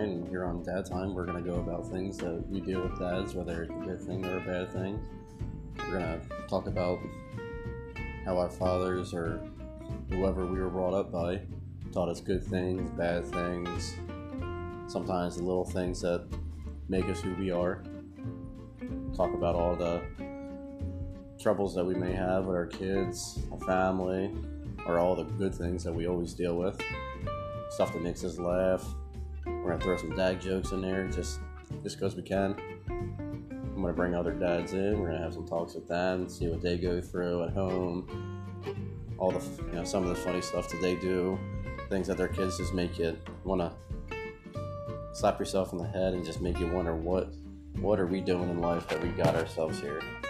Ryan, and here on Dad Time, we're going to go about things that we deal with dads, whether it's a good thing or a bad thing. We're going to talk about how our fathers or whoever we were brought up by taught us good things, bad things, sometimes the little things that make us who we are. Talk about all the troubles that we may have with our kids, our family, or all the good things that we always deal with. Stuff that makes us laugh. We're going to throw some dad jokes in there just because we can. I'm going to bring other dads in. We're going to have some talks with them, see what they go through at home. All the, some of the funny stuff that they do. Things that their kids just make you want to slap yourself in the head and just make you wonder what are we doing in life that we got ourselves here.